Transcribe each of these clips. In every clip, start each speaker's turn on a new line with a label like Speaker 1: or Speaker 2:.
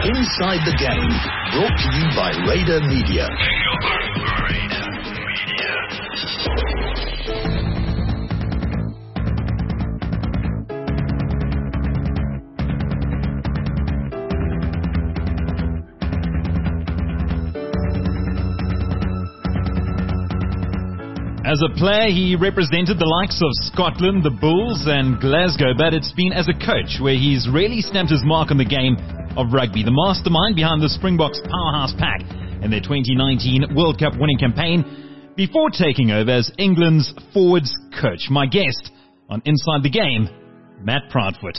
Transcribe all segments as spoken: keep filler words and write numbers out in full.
Speaker 1: Inside the Game, brought to you by Raider Media. Raider
Speaker 2: As a player, he represented the likes of Scotland, the Bulls, and Glasgow, but it's been as a coach where he's really stamped his mark on the game of rugby. The mastermind behind the Springboks powerhouse pack in their twenty nineteen World Cup winning campaign before taking over as England's forwards coach. My guest on Inside the Game, Matt Proudfoot.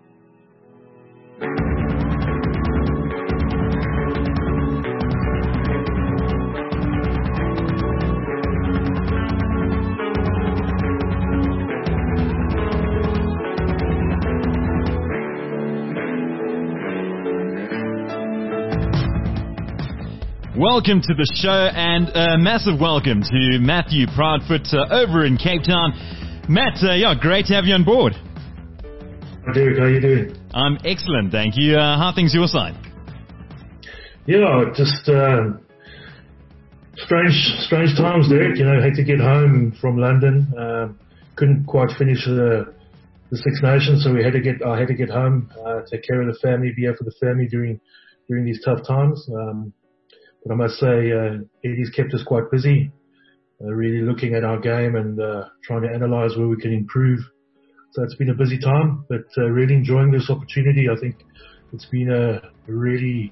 Speaker 2: Welcome to the show, and a massive welcome to Matthew Proudfoot uh, over in Cape Town. Matt, uh, yeah, great to have you on board.
Speaker 3: Hi Derek, how are you doing?
Speaker 2: I'm excellent, thank you. Uh, how are things your side?
Speaker 3: Yeah, just uh, strange strange times, Derek. You know, had to get home from London. Uh, couldn't quite finish the the Six Nations, so we had to get I had to get home, uh, take care of the family, be here for the family during during these tough times. Um, But I must say, uh, Eddie's kept us quite busy, uh, really looking at our game and uh, trying to analyse where we can improve. So it's been a busy time, but uh, really enjoying this opportunity. I think it's been a really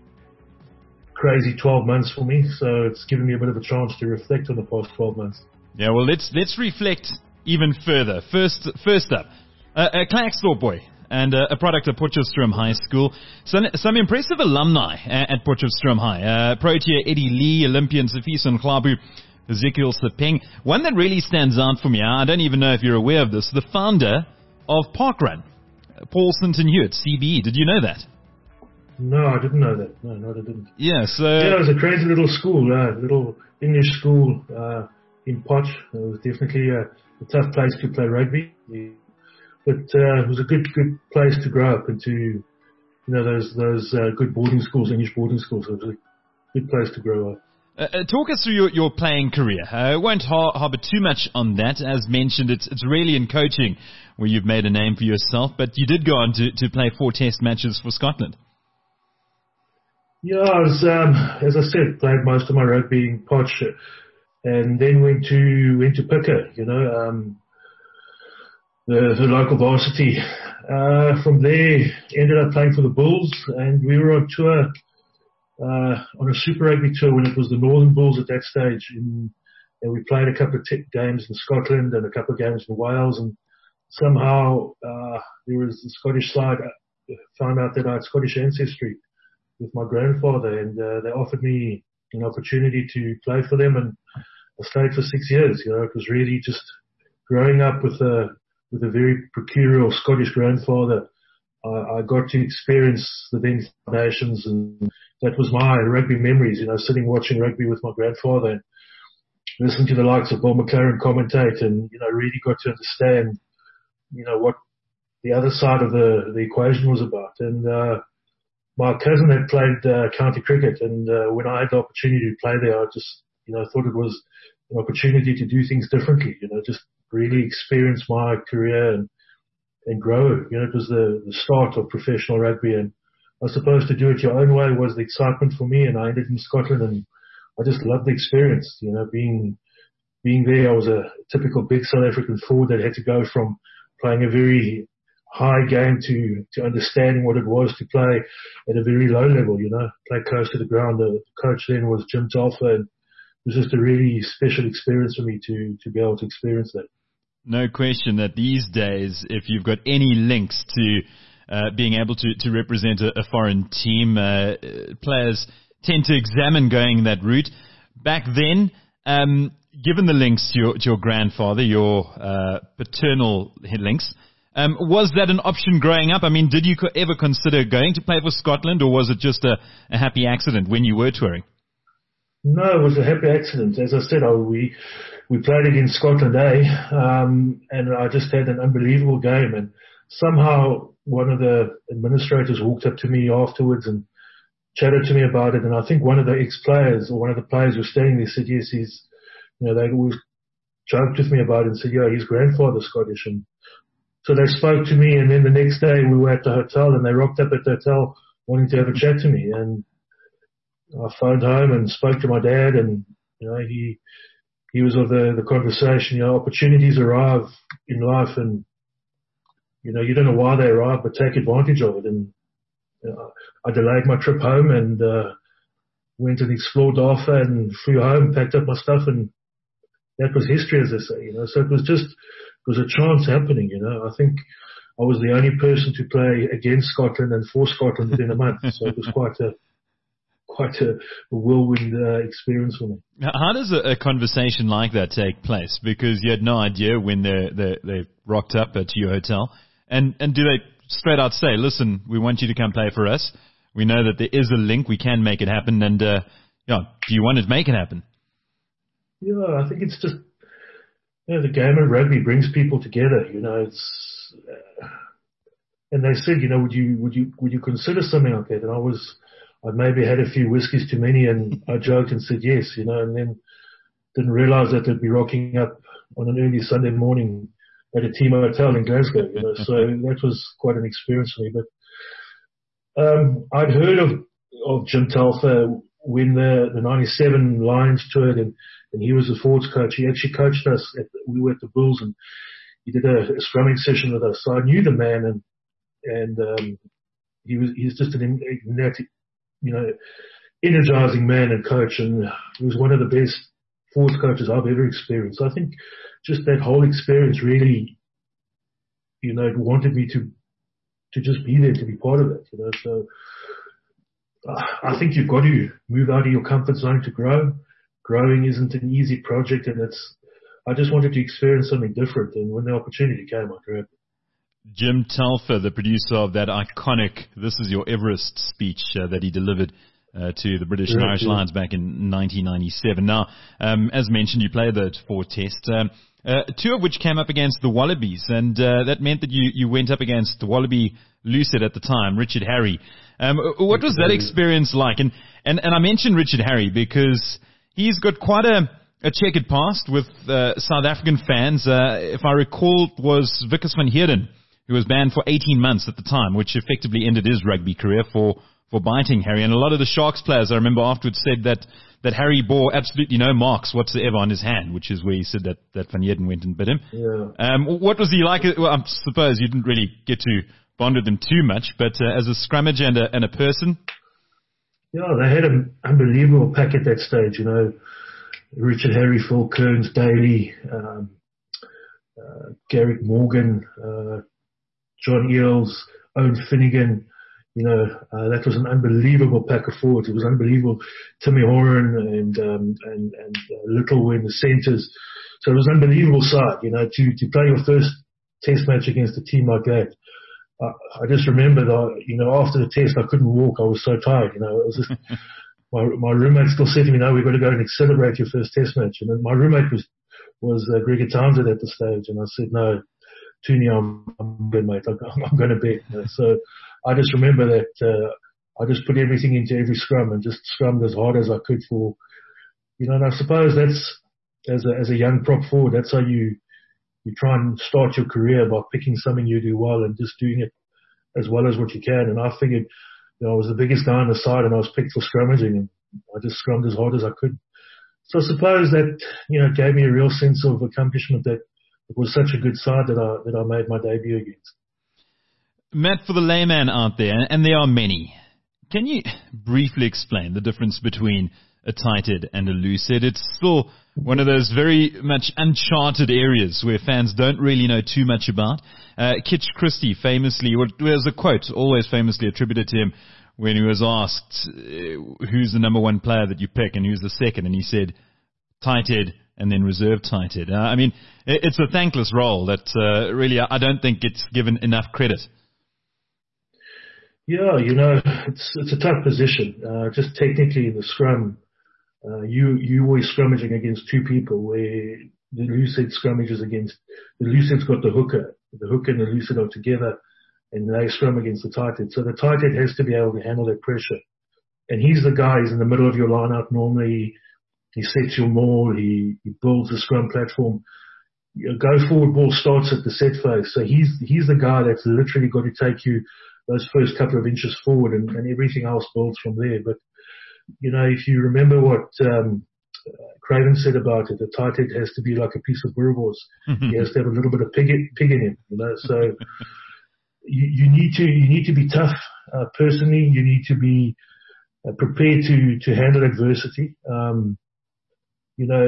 Speaker 3: crazy twelve months for me, so it's given me a bit of a chance to reflect on the past twelve months.
Speaker 2: Yeah, well, let's let's reflect even further. First, first up, uh, a Klerksdorp boy. And uh, a product of Potchefstroom High School. Some, some impressive alumni at, at Potchefstroom High. Uh, Protea Eddie Lee, Olympian Sifiso Nklabu, Ezekiel Sepeng. One that really stands out for me, I don't even know if you're aware of this, the founder of Parkrun, Paul Sinton-Hewitt, C B E. Did you know that?
Speaker 3: No, I didn't know that. No, no, I didn't.
Speaker 2: Yeah, so...
Speaker 3: Yeah, it was a crazy little school, uh, little English school uh, in Potch. It was definitely a, a tough place to play rugby. But uh, it was a good, good place to grow up into, you know, those those uh, good boarding schools, English boarding schools. So it was a good place to grow up.
Speaker 2: Uh, uh, talk us through your, your playing career. I uh, won't har- harbour too much on that. As mentioned, it's it's really in coaching where you've made a name for yourself. But you did go on to, to play four Test matches for Scotland.
Speaker 3: Yeah, I was, um, as I said, played most of my rugby in Potch, and then went to went to Picker. You know. Um, The, the local varsity. Uh, from there, ended up playing for the Bulls, and we were on tour, uh, on a Super Rugby tour when it was the Northern Bulls at that stage. In, and we played a couple of t- games in Scotland and a couple of games in Wales, and somehow uh, there was the Scottish side. I found out that I had Scottish ancestry with my grandfather, and uh, they offered me an opportunity to play for them, and I stayed for six years. You know, it was really just growing up with a with a very peculiar Scottish grandfather. I, I got to experience the then nations, and that was my rugby memories, you know, sitting watching rugby with my grandfather and listening to the likes of Bill McLaren commentate, and, you know, really got to understand, you know, what the other side of the, the equation was about. And, uh, my cousin had played, uh, county cricket, and, uh, when I had the opportunity to play there, I just, you know, thought it was an opportunity to do things differently, you know, just really experience my career and, and grow. You know, it was the, the start of professional rugby, and I suppose to do it your own way was the excitement for me, and I ended in Scotland, and I just loved the experience. You know, being, being there, I was a typical big South African forward that had to go from playing a very high game to, to understanding what it was to play at a very low level, you know, play close to the ground. The coach then was Jim Telfer, and it was just a really special experience for me to, to be able to experience that.
Speaker 2: No question that these days, if you've got any links to uh, being able to, to represent a, a foreign team, uh, players tend to examine going that route. Back then, um, given the links to your, to your grandfather, your uh, paternal links, um, was that an option growing up? I mean, did you co- ever consider going to play for Scotland, or was it just a, a happy accident when you were touring?
Speaker 3: No, it was a happy accident. As I said, I, we we played against Scotland A, um, and I just had an unbelievable game. And somehow one of the administrators walked up to me afterwards and chatted to me about it, and I think one of the ex-players or one of the players who was standing there said, yes, he's, you know, they always joked with me about it and said, yeah, his grandfather's Scottish. And so they spoke to me, and then the next day we were at the hotel, and they rocked up at the hotel wanting to have a chat to me. And I phoned home and spoke to my dad, and, you know, he, he was of the, the conversation, you know, opportunities arrive in life, and, you know, you don't know why they arrive, but take advantage of it. And you know, I delayed my trip home and uh, went and explored Dartford and flew home, packed up my stuff, and that was history, as they say, you know. So it was just, it was a chance happening, you know. I think I was the only person to play against Scotland and for Scotland within a month. So it was quite a, quite a, a whirlwind uh, experience for me.
Speaker 2: How does a, a conversation like that take place? Because you had no idea when they they they rocked up at your hotel, and and do they straight out say, "Listen, we want you to come play for us. We know that there is a link. We can make it happen, and uh, yeah, do you want to make it happen?"
Speaker 3: Yeah, I think it's just, you know, the game of rugby brings people together. You know, it's uh, and they said, you know, would you would you would you consider something like that? And I was. I'd maybe had a few whiskies too many, and I joked and said yes, you know, and then didn't realize that they'd be rocking up on an early Sunday morning at a team hotel in Glasgow, you know, so that was quite an experience for me. But um, I'd heard of, of Jim Telfer when the, the ninety-seven Lions toured, and, and he was the forwards coach. He actually coached us, at the, we were at the Bulls, and he did a, a scrumming session with us. So I knew the man, and and um, he was he's just an innate, you know, energizing man and coach, and he was one of the best forwards coaches I've ever experienced. So I think just that whole experience really, you know, wanted me to to just be there, to be part of it, you know. So uh, I think you've got to move out of your comfort zone to grow. Growing isn't an easy project, and it's, I just wanted to experience something different, and when the opportunity came, I grabbed it.
Speaker 2: Jim Telfer, the producer of that iconic "This Is Your Everest" speech uh, that he delivered uh, to the British and Irish Lions back in nineteen ninety-seven. Now, um, as mentioned, you played the four test, um, uh, two of which came up against the Wallabies, and uh, that meant that you, you went up against the Wallaby Lucid at the time, Richard Harry. Um, what was that experience like? And, and, and I mentioned Richard Harry because he's got quite a A checkered past with uh, South African fans. Uh, if I recall, it was Wikus van Heerden, who was banned for eighteen months at the time, which effectively ended his rugby career for, for biting Harry. And a lot of the Sharks players, I remember afterwards, said that, that Harry bore absolutely no marks whatsoever on his hand, which is where he said that, that Van Heerden went and bit him.
Speaker 3: Yeah.
Speaker 2: Um, what was he like? Well, I suppose you didn't really get to bond with him too much, but uh, as a scrummager and a, and a person?
Speaker 3: Yeah, they had an unbelievable pack at that stage, you know. Richard Harry, Phil Kearns, Daly, um, uh, Garrick Morgan, uh, John Eales, Owen Finnegan. You know, uh, that was an unbelievable pack of forwards. It was unbelievable. Timmy Horan and um, and, and uh, Little were in the centres. So it was an unbelievable side. You know, to to play your first test match against a team like that. Uh, I just remember that, you know, after the test I couldn't walk. I was so tired. You know, it was just. My my roommate still said to me, "No, we've got to go and celebrate your first test match." And then my roommate was was uh, Gregor Townsend at the stage, and I said, "No, Toonie, I'm, I'm good, mate. I'm, I'm going to bed." You know? So I just remember that uh, I just put everything into every scrum and just scrummed as hard as I could for, you know. And I suppose that's as a as a young prop forward, that's how you you try and start your career, by picking something you do well and just doing it as well as what you can. And I figured, you know, I was the biggest guy on the side, and I was picked for scrummaging, and I just scrummed as hard as I could. So I suppose that, you know, gave me a real sense of accomplishment, that it was such a good side that I that I made my debut against.
Speaker 2: Matt, for the layman out there, and there are many, can you briefly explain the difference between a tight head and a loose head? It's still one of those very much uncharted areas where fans don't really know too much about. Uh, Kitch Christie famously, well, there's a quote always famously attributed to him when he was asked, uh, who's the number one player that you pick and who's the second? And he said, tight head and then reserve tight head. Uh, I mean, it's a thankless role that uh, really I don't think gets given enough credit.
Speaker 3: Yeah, you know, it's it's a tough position. Uh, just technically in the scrum, uh, you you always scrummaging against two people, where the loose head scrummages against, the loose head's got the hooker. The hooker and the loose head are together, and they scrum against the tight head. So the tight head has to be able to handle that pressure and he's the guy who's in the middle of your lineup normally. He sets your maul, he, he builds the scrum platform. You know, go forward ball starts at the set phase. So he's, he's the guy that's literally got to take you those first couple of inches forward, and, and everything else builds from there. But, you know, if you remember what, um, Craven said about it, the tight head has to be like a piece of boerewors. He has to have a little bit of pig, pig in him, you know. So you, you need to you need to be tough. Uh, personally, you need to be uh, prepared to to handle adversity. Um, you know,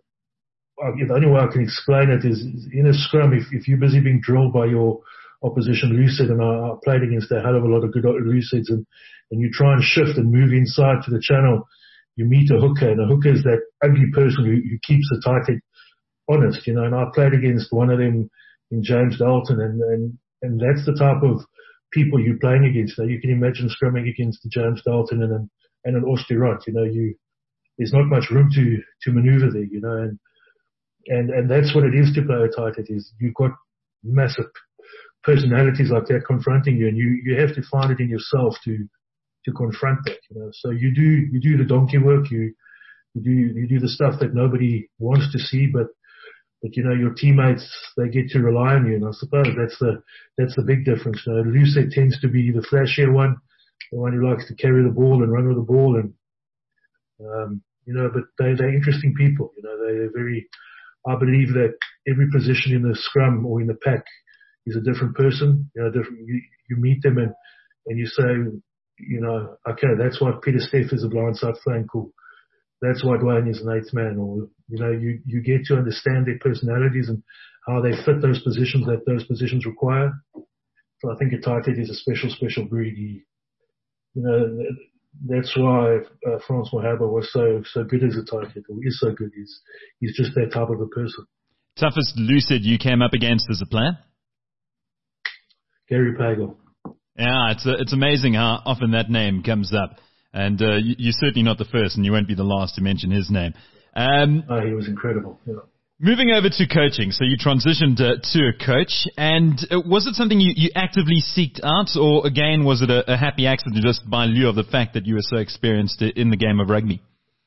Speaker 3: I, the only way I can explain it is, is in a scrum. If, if you're busy being drilled by your opposition lucid, and I, I played against a hell of a lot of good lucids, and and you try and shift and move inside to the channel. You meet a hooker, and a hooker is that ugly person who, who keeps the tight head honest, you know. And I played against one of them in James Dalton, and, and, and that's the type of people you're playing against. Now, you can imagine scrumming against the James Dalton and an, and an Oosterrand, you know. You, there's not much room to, to maneuver there, you know. And, and, and that's what it is to play a tight head, is you've got massive personalities like that confronting you, and you, you have to find it in yourself to, to confront that, you know. So you do, you do the donkey work, you, you do, you do the stuff that nobody wants to see, but, but you know, your teammates, they get to rely on you, and I suppose that's the, that's the big difference. You know, Lucid tends to be the flashier one, the one who likes to carry the ball and run with the ball, and, um, you know, but they, they're interesting people, you know, they're very, I believe that every position in the scrum or in the pack is a different person, you know, different, you, you meet them and, and you say, you know, okay, that's why Peter Steff is a blindside flank, or that's why Dwayne is an eighth man, or, you know, you, you get to understand their personalities and how they fit those positions that those positions require. So I think a tight head is a special, special breed. He, you know, that's why uh, Frans Malherbe was so, so good as a tight head, or is so good. He's, he's just that type of a person.
Speaker 2: Toughest lucid you came up against as a player?
Speaker 3: Gary Pagel.
Speaker 2: Yeah, it's uh, it's amazing how often that name comes up, and uh, you, you're certainly not the first, and you won't be the last to mention his name. Um,
Speaker 3: oh, he was incredible. Yeah.
Speaker 2: Moving over to coaching, so you transitioned uh, to a coach, and uh, was it something you, you actively seeked out, or again was it a, a happy accident just by lieu of the fact that you were so experienced in the game of rugby?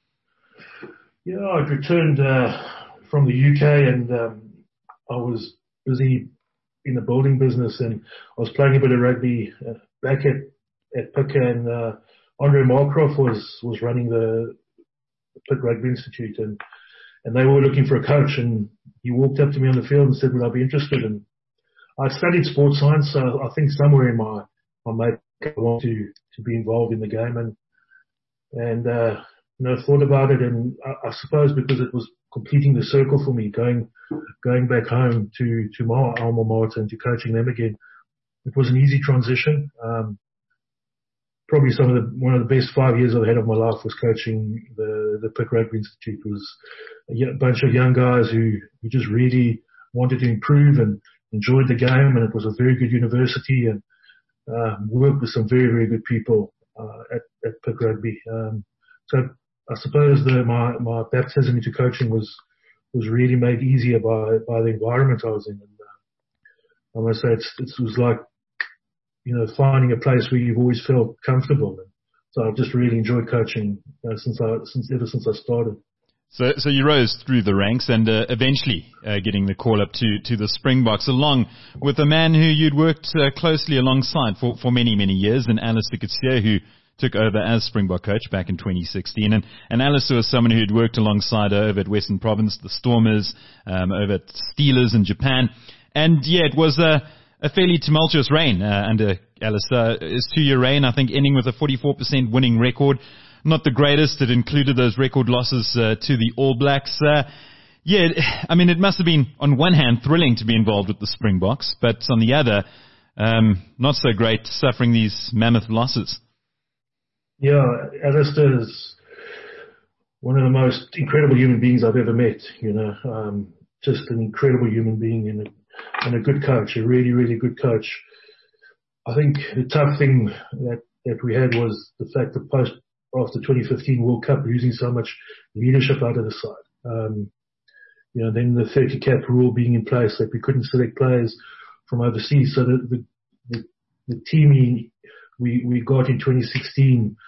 Speaker 3: Yeah, I'd returned uh, from the U K, and um, I was busy in the building business, and I was playing a bit of rugby uh, back at, at Pick, and uh, Andre Markroff was, was running the, the Pick Rugby Institute, and, and they were looking for a coach, and he walked up to me on the field and said, would I be interested? And I studied sports science, so I think somewhere in my, my makeup I want to, to be involved in the game, and, and, uh, you know, thought about it, and I, I suppose because it was completing the circle for me, going, going back home to, to my alma mater and to coaching them again, it was an easy transition. Um, probably some of the, one of the best five years I've had of my life was coaching the, the Pick Rugby Institute. It was a bunch of young guys who, who just really wanted to improve and enjoyed the game, and it was a very good university, and, uh, worked with some very, very good people, uh, at, at Pick Rugby. Um, so I suppose the, my, my baptism into coaching was, was really made easier by, by the environment I was in. And, uh, I must say it's, it was like, you know, finding a place where you've always felt comfortable. And so I've just really enjoyed coaching uh, since I, since, ever since I started.
Speaker 2: So, so you rose through the ranks and uh, eventually uh, getting the call up to, to the Springboks, along with a man who you'd worked uh, closely alongside for, for many, many years, and Alistair Coetzee, who took over as Springbok coach back in twenty sixteen. And, and Alistair was someone who'd worked alongside uh, over at Western Province, the Stormers, um, over at Steelers in Japan. And yeah, it was a, a fairly tumultuous reign uh, under Alistair. His two-year reign, I think, ending with a forty-four percent winning record. Not the greatest. It included those record losses uh, to the All Blacks. Uh, yeah, I mean, it must have been, on one hand, thrilling to be involved with the Springboks, but on the other, um, not so great, suffering these mammoth losses.
Speaker 3: Yeah, Alistair is one of the most incredible human beings I've ever met, you know, um, just an incredible human being and a, and a good coach, a really, really good coach. I think the tough thing that, that we had was the fact that post, after twenty fifteen World Cup, losing so much leadership out of the side. Um, you know, then the thirty cap rule being in place that we couldn't select players from overseas. So the, the, the, the team we, we got in twenty sixteen,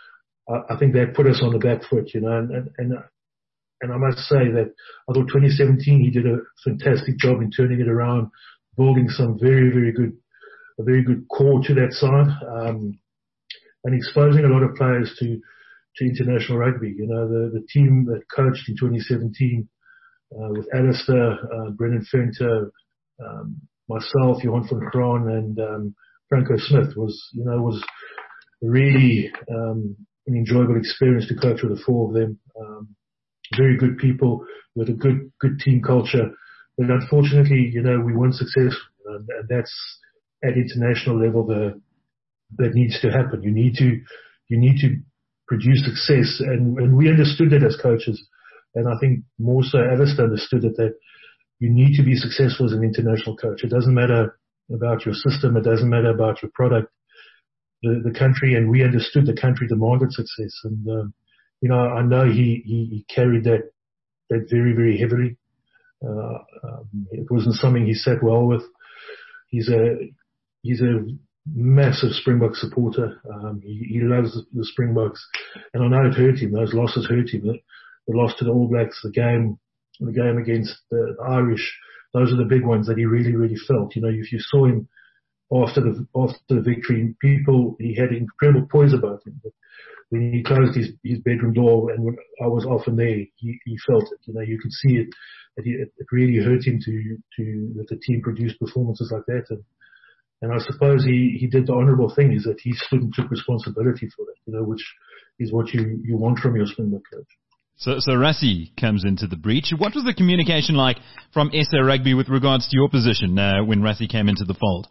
Speaker 3: I, I think that put us on the back foot, you know, and, and, and, and I must say that I thought twenty seventeen he did a fantastic job in turning it around, building some very, very good, a very good core to that side, um, and exposing a lot of players to, to international rugby. You know, the, the team that coached in twenty seventeen, uh, with Alistair, uh, Brendan Fenter, um, myself, Johan van Graan, and, um, Franco Smith was, you know, was really, um, an enjoyable experience to coach with the four of them. Um, very good people with a good, good team culture. But unfortunately, you know, we weren't successful, and, and that's at international level the, that needs to happen. You need to, you need to produce success, and, and we understood that as coaches, and I think more so Alistair understood it, that you need to be successful as an international coach. It doesn't matter about your system, it doesn't matter about your product, the, the country, and we understood the country demanded success, and um, you know, I know he, he, he carried that, that very, very heavily. Uh, um, it wasn't something he sat well with. He's a, he's a massive Springbok supporter. Um, he, he loves the, the Springboks, and I know it hurt him. Those losses hurt him. The, the loss to the All Blacks, the game, the game against the, the Irish, those are the big ones that he really, really felt. You know, if you saw him after the, after the victory, people, he had incredible poise about him. But when he closed his, his bedroom door, and when I was often there, he, he felt it. You know, you could see it. That he, it really hurt him to, to, that the team produced performances like that. And, and I suppose he, he did the honourable thing, is that he stood and took responsibility for that, you know, which is what you, you want from your Springbok coach.
Speaker 2: So, so Rassie comes into the breach. What was the communication like from S A Rugby with regards to your position uh, when Rassie came into the fold?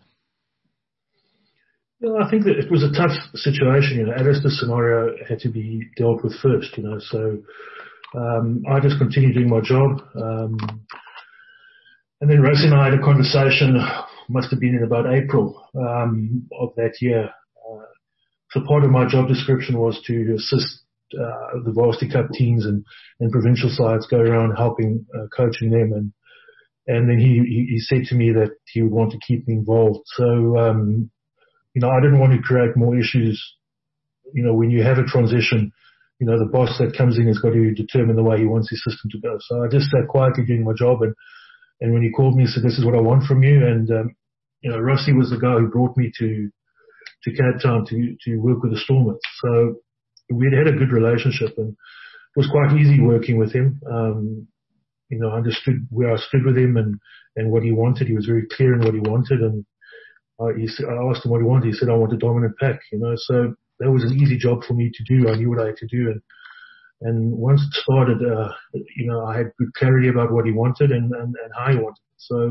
Speaker 3: Well, I think that it was a tough situation. You know, Alistair's scenario had to be dealt with first. You know, so um, I just continued doing my job, um, and then Rassie and I had a conversation. Must have been in about April um, of that year. Uh, so part of my job description was to assist uh, the Varsity Cup teams and, and provincial sides, go around helping, uh, coaching them, and and then he, he he said to me that he would want to keep me involved. So. Um, You know, I didn't want to create more issues. You know, when you have a transition, you know, the boss that comes in has got to determine the way he wants his system to go. So I just sat quietly doing my job, and, and when he called me, he said, "This is what I want from you." And, um, you know, Rassie was the guy who brought me to, to Cape Town to, to work with the Stormers. So we'd had a good relationship, and it was quite easy working with him. Um, you know, I understood where I stood with him and, and what he wanted. He was very clear in what he wanted, and Uh, he said, I asked him what he wanted. He said, "I want a dominant pack," you know, so that was an easy job for me to do. I knew what I had to do. And, and once it started, uh, you know, I had good clarity about what he wanted and, and, and how he wanted it. So,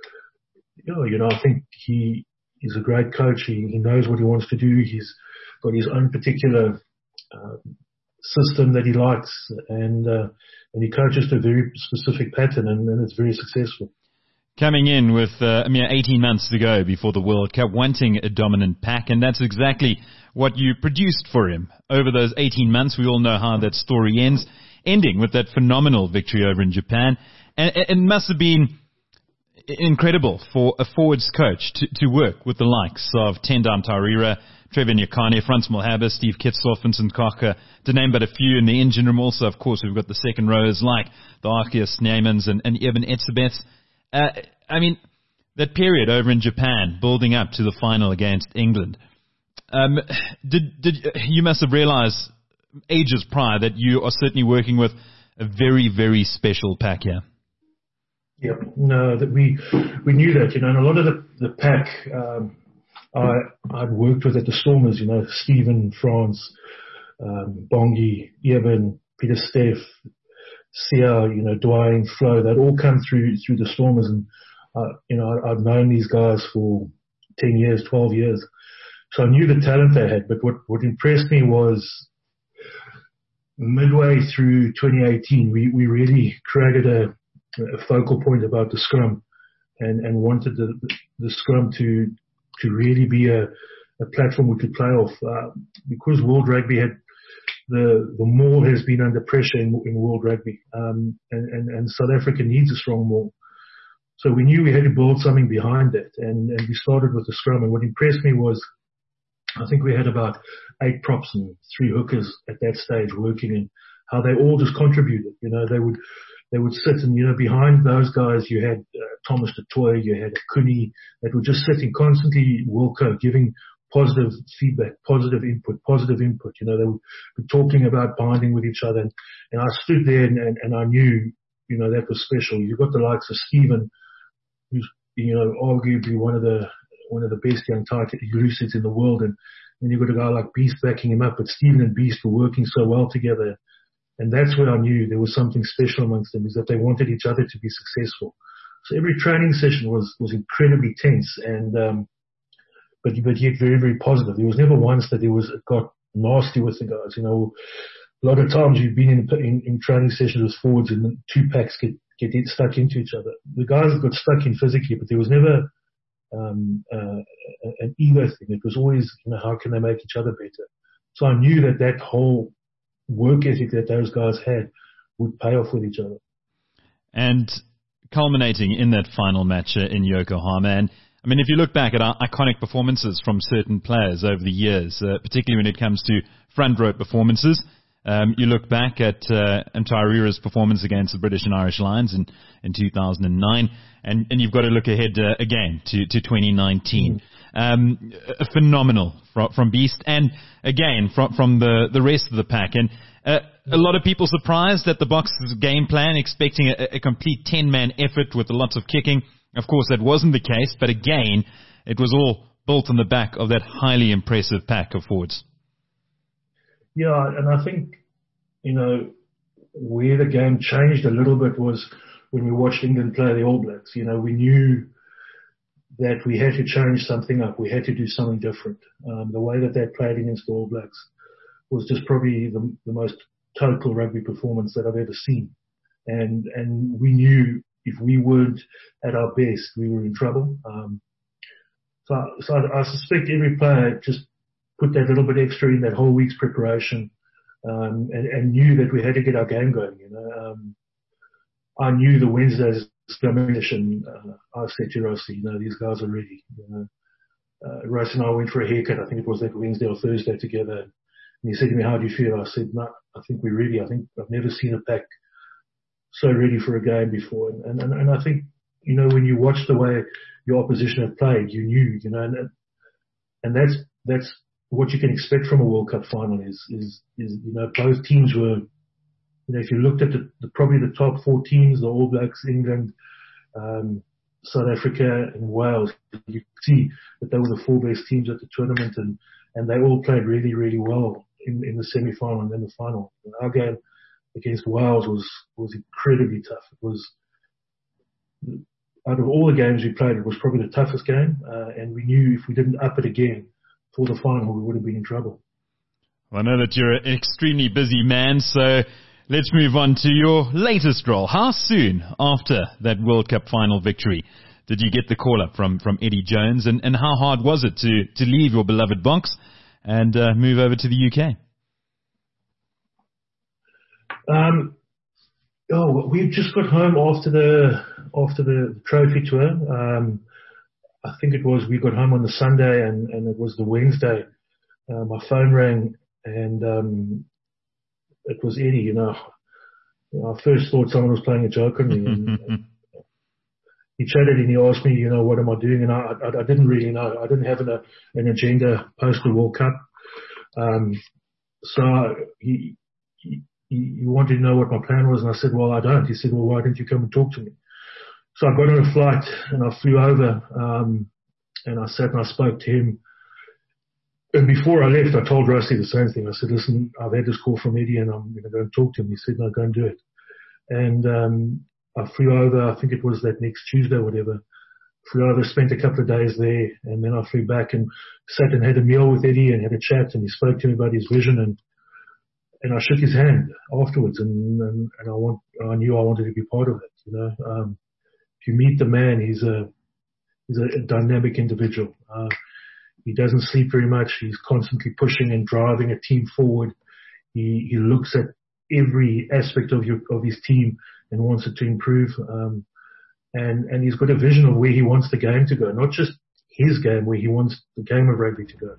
Speaker 3: you know, you know, I think he is a great coach. He, he knows what he wants to do. He's got his own particular, uh, system that he likes, and, uh, and he coaches to a very specific pattern, and, and it's very successful.
Speaker 2: Coming in with uh, a mere eighteen months to go before the World Cup, wanting a dominant pack, and that's exactly what you produced for him over those eighteen months. We all know how that story ends, ending with that phenomenal victory over in Japan. And it must have been incredible for a forwards coach to, to work with the likes of Tendai Mtawarira, Trevor Nyakane, Frans Malherbe, Steve Kitshoff, Vincent Kocher, to name but a few in the engine room. Also, of course, we've got the second rows like the Arceus Sneymans and, and Eben Etzebeth. Uh, I mean, that period over in Japan, building up to the final against England, um, did, did you must have realized ages prior that you are certainly working with a very, very special pack here.
Speaker 3: Yeah, no, that we we knew that, you know, and a lot of the the pack um, I I'd worked with at the Stormers, you know, Stephen, Frans, um, Bongi, Eben, Peter Steff, Sia, you know, Dwayne, Flo, they'd all come through through the Stormers, and uh, you know, I'd known these guys for ten years, twelve years, so I knew the talent they had. But what what impressed me was midway through twenty eighteen, we we really created a, a focal point about the scrum, and and wanted the the scrum to to really be a a platform we could play off, uh, because World Rugby had. The the maul has been under pressure in, in World Rugby, um, and, and, and South Africa needs a strong maul. So we knew we had to build something behind that, and, and we started with the scrum. And what impressed me was I think we had about eight props and three hookers at that stage working, and how they all just contributed. You know, they would they would sit, and you know, behind those guys you had uh, Thomas du Toit, you had Cooney, that were just sitting constantly, Wilco, giving positive feedback, positive input, positive input. You know, they were talking about binding with each other, and, and I stood there and, and, and I knew, you know, that was special. You've got the likes of Stephen, who's, you know, arguably one of the one of the best young tight elucids in the world, and then you've got a guy like Beast backing him up. But Stephen and Beast were working so well together, and that's when I knew there was something special amongst them, is that they wanted each other to be successful. So every training session was was incredibly tense, and um, but but yet very very positive. There was never once that there was it got nasty with the guys. You know, a lot of times you've been in in, in training sessions with forwards, and the two packs get get stuck into each other. The guys got stuck in physically, but there was never um, uh, an ego thing. It was always, you know, how can they make each other better? So I knew that that whole work ethic that those guys had would pay off with each other.
Speaker 2: And culminating in that final match uh, in Yokohama, and I mean, if you look back at our iconic performances from certain players over the years, uh, particularly when it comes to front row performances, um, you look back at uh, Ntairira's performance against the British and Irish Lions in, in two thousand nine, and, and you've got to look ahead uh, again to, to twenty nineteen. Mm. Um, a phenomenal from, from Beast, and again from from the, the rest of the pack. And uh, a lot of people surprised at the Boxers' game plan, expecting a, a complete ten-man effort with lots of kicking. Of course, that wasn't the case, but again, it was all built on the back of that highly impressive pack of forwards.
Speaker 3: Yeah, and I think, you know, where the game changed a little bit was when we watched England play the All Blacks. You know, we knew that we had to change something up. We had to do something different. Um, the way that they played against the All Blacks was just probably the, the most total rugby performance that I've ever seen. And, and we knew if we weren't at our best, we were in trouble. Um, so, so I, I suspect every player just put that little bit extra in that whole week's preparation, um, and, and knew that we had to get our game going. You know, um, I knew the Wednesday's skirmish, and uh, I said to Rossi, you know, these guys are ready. You know, uh, Rossi and I went for a haircut. I think it was that Wednesday or Thursday together. And he said to me, "How do you feel?" I said, "No, I think we're ready. I think I've never seen a pack so ready for a game before." And, and, and I think, you know, when you watch the way your opposition had played, you knew, you know, and, and that's, that's what you can expect from a World Cup final is, is, is, you know, both teams were, you know, if you looked at the, the probably the top four teams, the All Blacks, England, um, South Africa and Wales, you could see that they were the four best teams at the tournament, and, and they all played really, really well in, in the semi-final and then the final. And our game against Wales was, was incredibly tough. It was, out of all the games we played, it was probably the toughest game, uh, and we knew if we didn't up it again for the final, we would have been in trouble.
Speaker 2: Well, I know that you're an extremely busy man, so let's move on to your latest role. How soon after that World Cup final victory did you get the call-up from, from Eddie Jones, and, and how hard was it to, to leave your beloved Box and uh, move over to the U K?
Speaker 3: Um, oh, we just got home after the after the trophy tour. Um, I think it was we got home on the Sunday, and, and it was the Wednesday. Uh, my phone rang, and um, it was Eddie. You know, you know, I first thought someone was playing a joke on me. And, and he chatted and he asked me, you know, what am I doing? And I, I, I didn't really know. I didn't have an, an agenda post the World Cup. Um, so he. he He wanted to know what my plan was, and I said, well, I don't. He said, well, why didn't you come and talk to me? So I got on a flight, and I flew over, um, and I sat and I spoke to him. And before I left, I told Rusty the same thing. I said, listen, I've had this call from Eddie, and I'm going to go and talk to him. He said, no, go and do it. And um, I flew over, I think it was that next Tuesday or whatever. Flew over, spent a couple of days there, and then I flew back and sat and had a meal with Eddie and had a chat, and he spoke to me about his vision, and And I shook his hand afterwards, and, and, and I want, I knew I wanted to be part of it. You know, um, if you meet the man, he's a, he's a, a dynamic individual. Uh, he doesn't sleep very much. He's constantly pushing and driving a team forward. He, he looks at every aspect of your, of his team and wants it to improve. Um, and, and he's got a vision of where he wants the game to go, not just his game, where he wants the game of rugby to go.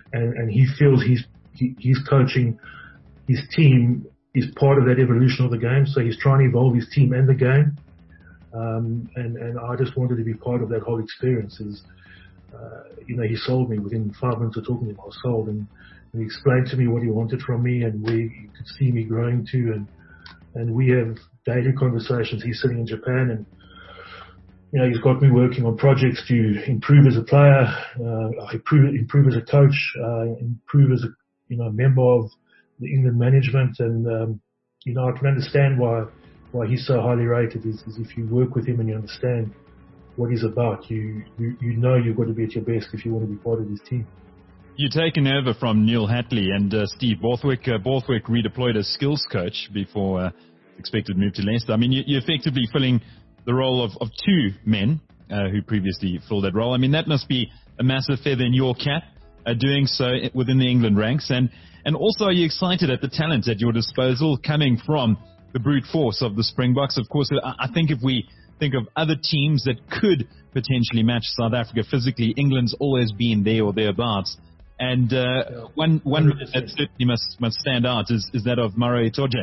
Speaker 3: and, and he feels he's he, he's coaching his team is part of that evolution of the game. So he's trying to evolve his team and the game. Um, and, and I just wanted to be part of that whole experience. Is, uh, you know, he sold me within five minutes of talking to him. I was sold, and, and he explained to me what he wanted from me and where he could see me growing to. And, and we have daily conversations. He's sitting in Japan, and you know, he's got me working on projects to improve as a player, uh, improve, improve as a coach, uh, improve as a, you know, member of the England management. And, um, you know, I can understand why, why he's so highly rated is, is if you work with him and you understand what he's about, you, you, you know you've got to be at your best if you want to be part of his team.
Speaker 2: You're taken over from Neil Hatley and uh, Steve Borthwick. Uh, Borthwick redeployed as skills coach before uh, expected move to Leicester. I mean, you, you're effectively filling the role of, of two men uh, who previously filled that role. I mean, that must be a massive feather in your cap, uh, doing so within the England ranks. And, and also, are you excited at the talent at your disposal coming from the brute force of the Springboks? Of course, I, I think if we think of other teams that could potentially match South Africa physically, England's always been there or thereabouts. And uh, yeah, one one that certainly must, must stand out is, is that of Maro Itoje.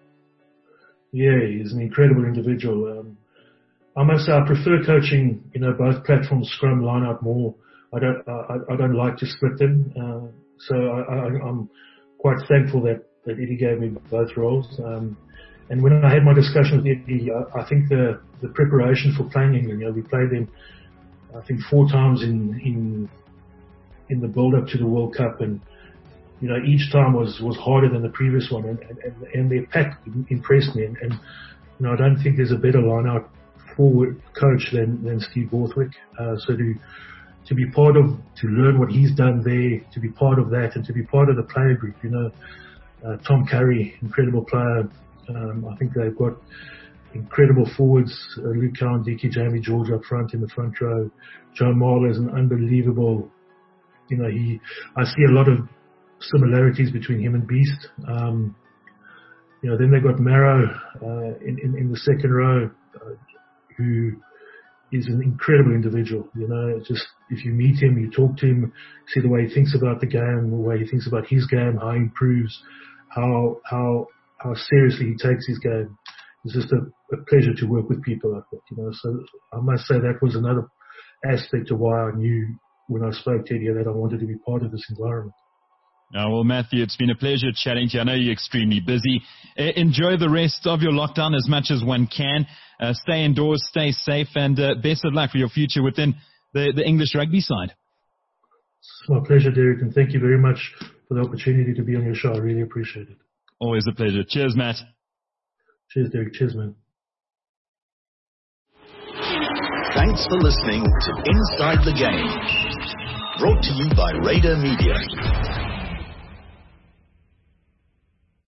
Speaker 3: Yeah, he's an incredible individual. Um, I must say I prefer coaching, you know, both platforms, scrum, line out more. I don't, I, I don't like to split them. Uh, so I, I, I'm quite thankful that, that Eddie gave me both roles. Um, and when I had my discussion with Eddie, I, I think the, the preparation for playing England, you know, we played them, I think four times in, in, in the build up to the World Cup, and, you know, each time was, was harder than the previous one, and, and, and their pack impressed me. And, and, you know, I don't think there's a better line out forward coach than, than Steve Borthwick. Uh, so to, to be part of, to learn what he's done there, to be part of that, and to be part of the player group, you know, uh, Tom Curry, incredible player. Um, I think they've got incredible forwards, uh, Luke Cowan, Dickie, Jamie George up front in the front row. Joe Marler is an unbelievable, you know, he, I see a lot of similarities between him and Beast. Um, you know, then they got Maro, uh, in, in, in the second row, uh, who is an incredible individual. You know, just if you meet him, you talk to him, see the way he thinks about the game, the way he thinks about his game, how he improves, how how how seriously he takes his game. It's just a, a pleasure to work with people like that. You know, so I must say that was another aspect of why I knew when I spoke to Eddie that I wanted to be part of this environment.
Speaker 2: Oh, well, Matthew, it's been a pleasure chatting to you. I know you're extremely busy. Uh, enjoy the rest of your lockdown as much as one can. Uh, stay indoors, stay safe, and uh, best of luck for your future within the, the English rugby side.
Speaker 3: It's my pleasure, Derek, and thank you very much for the opportunity to be on your show. I really appreciate it.
Speaker 2: Always a pleasure. Cheers, Matt.
Speaker 3: Cheers, Derek. Cheers, man.
Speaker 1: Thanks for listening to Inside the Game. Brought to you by Raider Media.